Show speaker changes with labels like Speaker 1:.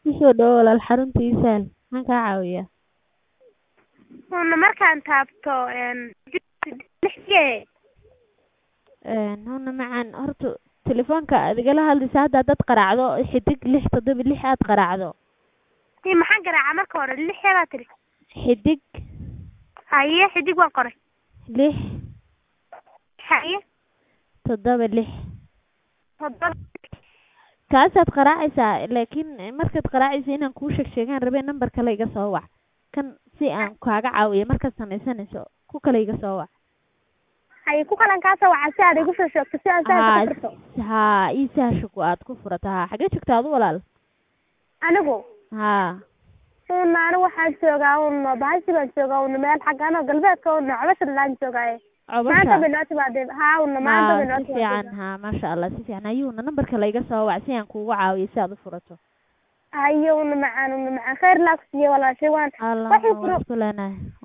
Speaker 1: isoo dhow walaal xaruntiisaan maxaan kaa caawiyaa
Speaker 2: una markaan taabto lixgee
Speaker 1: huna macaan horta telefoonka aad igala hadlaysa hadda dad qaraacdo xidig 676 aad qaraacdo
Speaker 2: maxaan garaacaa marka hore 6 baa tiri
Speaker 1: xidig
Speaker 2: haye xidig waan qoray
Speaker 1: 6
Speaker 2: haye
Speaker 1: 76 kaasaad qaraacaysaa laakiin markaad qaraacaysa inaan kuu sheegaan rabee number kale iga soo wac kan si aan kaaga caawiyo markaad samaysanayso ku kale iga soo wac
Speaker 2: haye ku kalan kaa soo waca si aad igu soo sheegto si aan saa ku furto
Speaker 1: haa ii saashiku aad ku furato haa xagee joogtaa adu walaal
Speaker 2: anigu
Speaker 1: haa
Speaker 2: anigu waxaan joogaa bahashi baan joogaa meel xaggan oo galbeedka cobasha laan joogaaye maanta binooti baad haa maanta binooti
Speaker 1: fiican haa maasha Allah si fiican ayuuna numberka la iga soo wac si aan kuugu caawiyo si aad u furato
Speaker 2: ayuuna macaan khayr laa ku siiyo walaashay waan
Speaker 1: Allah ku leenahay